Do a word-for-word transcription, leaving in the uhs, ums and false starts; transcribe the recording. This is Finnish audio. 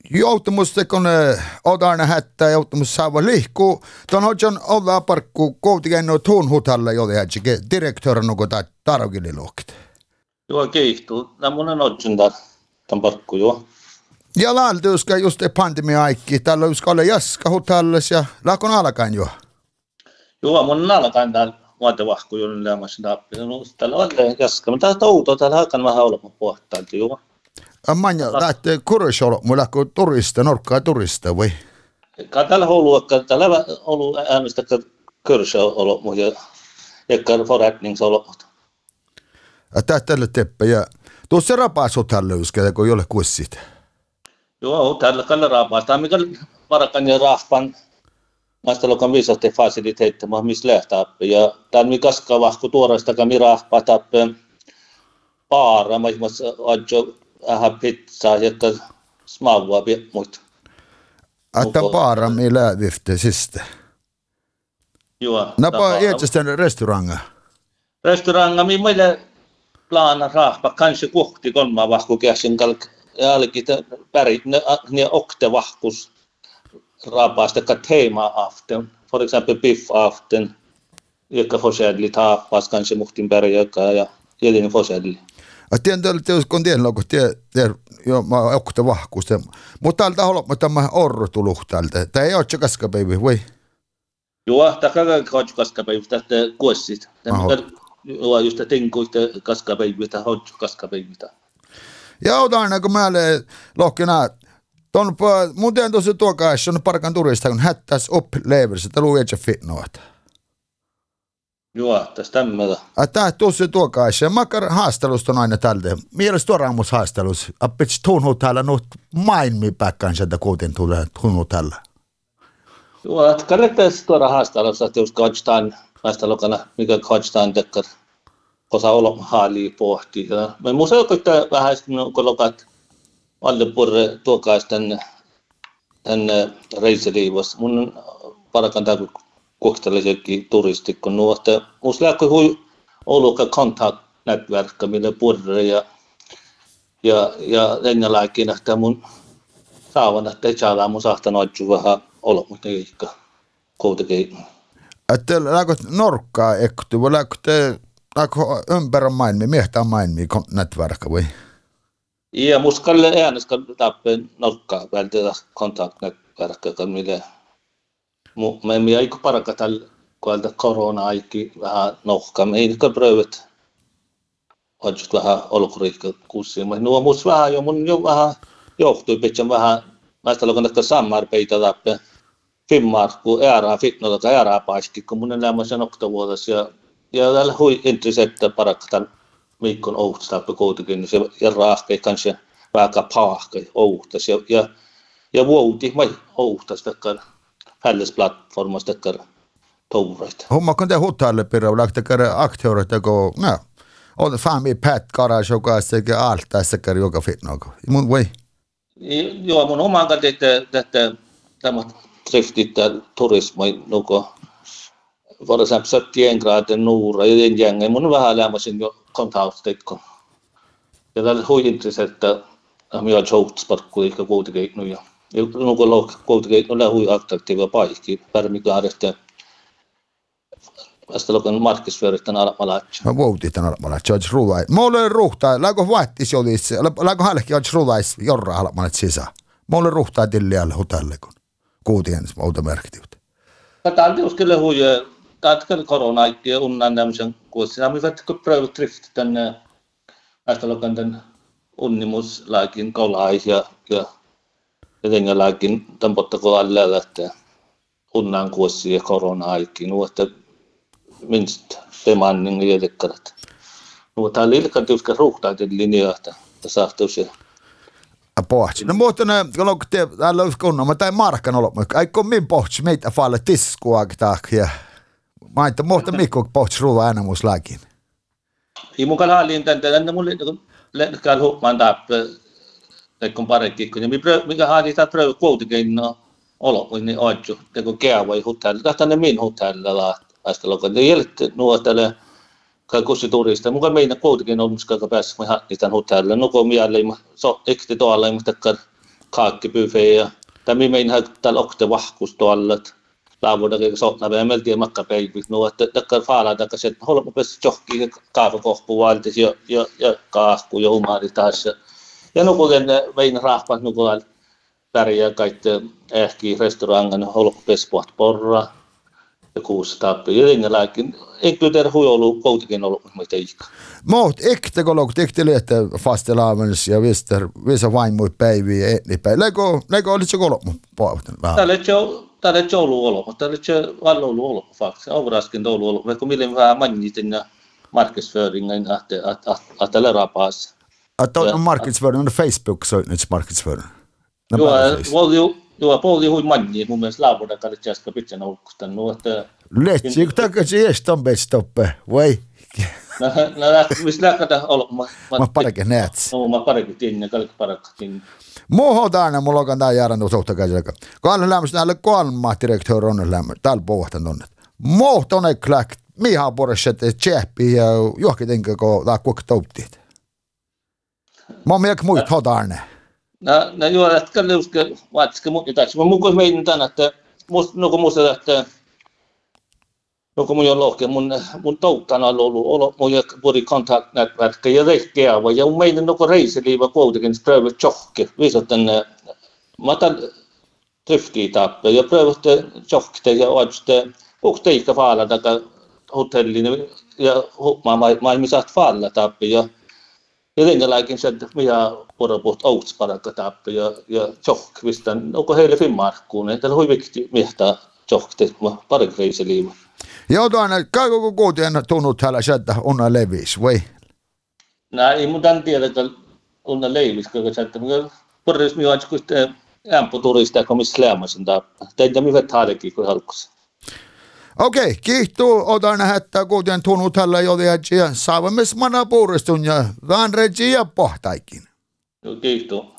joutumista, kun odarna hättää, joutumus saava lihkuu. Tuon hoidon olla parkku kuitenkin no tuun hutalle, jolle hätsikin direktööri nuko tai tarvililuokit. Joo, kiihtuu. Tämä on hoidon tämän parkku, joo. Ja laaltuuska just pandemia-aikki. Täällä on olla jaska hutalles ja lakon alkaen jo. Joo, mun alkaen täällä vuotevahku juuri lämmässä tappi. Täällä on jaska, mutta täällä on outoa. Täällä alkaen vähän olla puhtaalta, joo. Manja, lähtee kurissolo, mulla kun turista, norkkaa turista, vai? Täällä on ollut, täällä on ollut äänestä kurissolo, mutta eikä forrättningsolo. Tää tällä teppä, ja tuossa rapaas hotaan löyskä, kun ei ole kussit. Joo, täällä kalla rapaas. Tämä mikä parakan ja rahpan, näistä lokan viisasten fasiliteettima, missä lähtää. Ja täällä mikä kaskaa vahku tuoreista, kami rahpaa tappeen paara, mä ihmessä adjo vähän pizzaa, jotka smaavua muut. Että paara, millä vifte siste? Joo. Napa iätsästään restauranga? Restauranga, mi meille plana rahpa, kanske kohti kolmaa vahku käsin kalk. Ja olikin pärit, ne, ne okte vahkus rapaasta, joka teema aften, for exempel biff aften, joka forskjellig tapas, kanske muhtin berg, joka ja jäljinen forskjellig. Tien tällä kun tien logo tie tie jo mä okte vahkus, mutta täältä haluat mä tämä orru tulu täältä. Tää ei ole kaskapäivä, vai? Joo, tää on kaskapäivä, tästä kuossit. Joo, just tinkuista kaskapäivä, tää on kaskapäivä. Ja otan kun mä olen lohkina, ton mun tiedän tosi tuokaissa on parkan turista, kun hättäis upplevelser, että luu etsä fitnoat. Joo, tästä tämmötä. Tää tosi tuokaissa, makar haastelusta on aina tältä. Mielestäni tuoraamus haastelus, appits tunnu täällä nuut maailmi päkkään sieltä kuutin tulee tunnu täällä. Joo, että kannattais tuoda haastelussa, että jos katsotaan näistä lokana, mikä katsotaan tekkar. Kosa olo haali pohti. Me museo koittaa vähän kun lokat alle purre tuokaisten tänne reisiliivassa. Mun parakan tää kohtelisekin turisti kun nuosta. Mus lääkö hui oluka contact network mille purre ja ja ja ennalaikin että mun saavan että ei saa mun sahtan oitsu vähän olo mutta eikä kuitenkin. Että lääkö norkkaa ekty vai lääkö Lako ympärä maailmi, miehtää maailmi netverkka vai? Ja muskalle äänestä tappeen nokkaa välttää kontaktnetverkka, mille me emme aika paraka tällä kohdalta korona-aiki vähän nohkaa. Me ei niitä prövyt oot vähän olkuriikka kussiin. Nuo mus vähän jo mun jo vähän johtui pitää vähän näistä lokannasta sammarpeita tappeen Finnmark, kun ääraa fitnota ääraa paiski, kun mun elämässä noktavuodessa ja ja täällä hui intressettä parakatan miikon ouhtastappi kuitenkin, niin se ja raahkei kanssa vähän paahkei ouhtas ja ja ja vuoti mai ouhtastakkaan hällesplatformastakkaan toureita. Homma kun te hutalle pirra lähtekää akteureita kun no on fami Pat Garage joka sekä alta sekä joka fitnoko. Mun voi. Joo, mun oman kanssa että tämä driftit turismi nuko for exempel syttien graden nuura ja den gängen mun vähän lämmäsin jo kontaktstekko. Ja tällä hui intressetta am jag jouts parkku eikä kuitenkin no ja nuko lok kuitenkin no hui attraktiva paikki permikaaresta. Vasta lokan markkisföritän alapalaatsa. Mä vuotitan alapalaatsa, oot ruulai. Mulle ruhtaa, läkö vaattis olisi, läkö hälki oot ruulais jorra alapalaat sisään. Mulle ruhtaa tillialle hotalle kun kuutien muuta merkitystä. Tää on kyllä hui Tatkal korona-aikki ja unnan tämmöisen kuossi. Saamme vaikka pröydä drifti tänne näistä lokan tän unnimuslaikin kolai ja ja jotenkin tämän pottako alle lähtee unnan kuossi ja korona-aikki. Nuotta minst bemanning ja jätekkarat. Nuotta on liikan tiuska ruhtaitin linjoita tässä ahtuusia. Pohti. No muuten kun te täällä olisi kunnon, mutta ei markan ollut. Eikö min pohti meitä falle tiskuak ja mä että muuta mikko pohti ruuva aina muus lääkin. Ei mukaan halliin tän tän mulle letkään huomaan tappe tekon parekin kun mikä halliin tää pröy kuitenkin no olo niin oju teko käy hotell tästä ne min hotellilla ästä lokan. Ja jälkeen nuo tälle kaikki turista. Mukaan meidän kuitenkin on muska päässä mä hattiin tän hotellilla. No kun mieleen so ekti tuolla mutta kaakkipyfejä ja tämä meidän täällä okte vahkus tuolla laavuuda eikä sotna vielä melkein makkapäivit no että takkar faala takkar se holma pes johki kaava kohpu valtis ja ja ja kaasku ja umari taas ja no kun vein rahpat no kun pärjää kaikki ehki restaurangan holma pes puht porra ja kuusi tappi ja ringelläkin ei kyllä tehdä huijolu koutikin ollut mitä ikka. Mot ekte kolok tekte lete fastelavens ja vister visa vain mui päiviä etni päin. Lego lego oli se kolok pohten vähän. Tälle jo tälle jo ollut olo. Tälle jo vallo ollut olo fakti. Overraskin ollut olo. Vaikka millen vähän magnitin ja marknadsföringen att att att att tällä rapas. Att on marknadsföring on Facebook så nyt marknadsföring. Joo, valio joo puoli hui magni mun mielestä laavuda kalle jaska pitän olkustan no että Letsi kun takaisin eston bestoppe. Vai. No, no, mistä lähkätä olla? Mä paremmin näet. No, mä paremmin tiedän, kaikki paremmin. Muuhun tänne, mulla on tämä järjestys suhta käsillä. Kalle lämmös näille kolma direktöör on lämmös. Täällä pohtan tonne. Muuhun tonne kläk. Miha porset tjäppi ja johonkin tenkö, kun tää kuinka touttiit. Mä oon mielekä muut hotarne. No, no joo, että kalle uske, vaatiske muut jotakin. Mä mukaan meidän tänne, että no kun muista, että no kun mun on lohke, mun, mun touttana on ollut, ollut mun puri kontaktnätverkka ja reikkeävä. Ja mun meidän no kun reisiliiva kuitenkin prövyt johke. Viisat tänne, mä otan tryfkiä tappia ja prövyt johkte ja ootste ukteikka faalla taka hotellin ja mä ei misaat faalla tappia. Ja ja ringelläkin se, että minä puhutaan outsparakka tappia ja, ja johk, vistän, onko heille Finnmarkkuun, että on hyvin vikti miehtää johkte, mä pari reisiliiva. Joo, tuonne, käykö kun kuutien tunnut täällä sieltä onna levis, vai? Nää, ei mun tämän tiedä, että onna levis, koska sieltä, purris minua aina kun ämpöturista, kun missä lämmäsen tappaa. Teitä minä taalekin, kun halkussa. Okei, kiihtuu, otan hättää kuutien tunnut täällä jotain, ja saavamme mana puuristun ja vaan rejiä pohtaikin. Joo, kiihtuu.